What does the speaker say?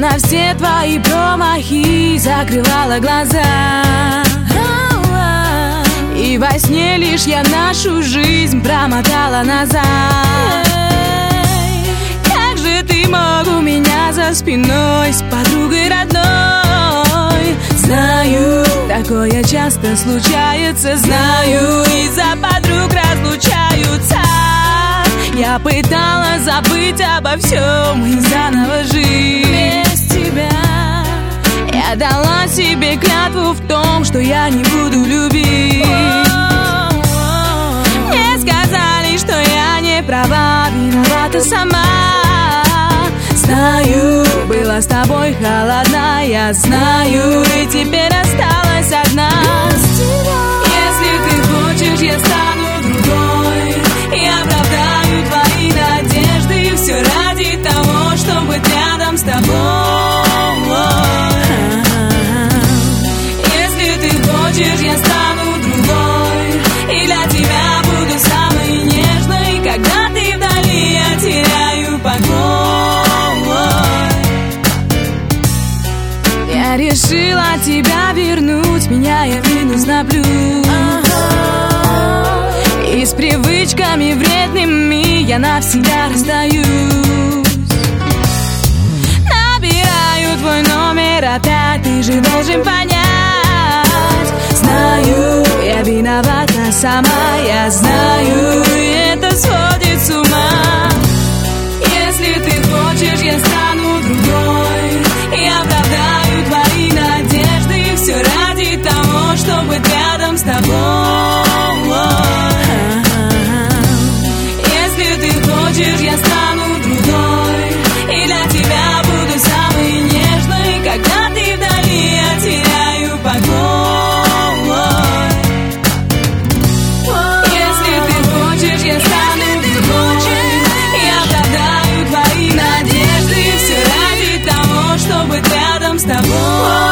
на все твои промахи закрывала глаза. И во сне лишь я нашу жизнь промотала назад. Как же ты мог у меня за спиной с подругой родной? Знаю, такое часто случается, знаю, из-за подруг разлучаются. Я пыталась забыть обо всем и заново жить без тебя. Я дала себе клятву в том, что я не буду любить. Мне сказали, что я не права, виновата сама. Знаю, была с тобой холодна, я знаю, и теперь осталась одна. Если ты хочешь, я стану другой и оправдаю твои надежды. И все ради того, чтобы быть рядом с тобой. Если ты хочешь, я стану другой и для тебя буду самой нежной. Когда ты вдали, я теряю покой. Я решила тебя вернуть, меняя минус на плюс. И с привычками вредными я навсегда расстаюсь. Набираю твой номер опять, ты же должен понять. Знаю, я виновата сама, я знаю, и это сводит с ума. Если ты хочешь, я стану другой и оправдаю твои надежды. И все ради того, чтобы быть рядом с тобой. Если ты хочешь, я стану другой и для тебя буду самой нежной. Когда ты вдали, я теряю покой. Если ты хочешь, я стану другой и оправдаю твои надежды. И все ради того, чтобы быть рядом с тобой.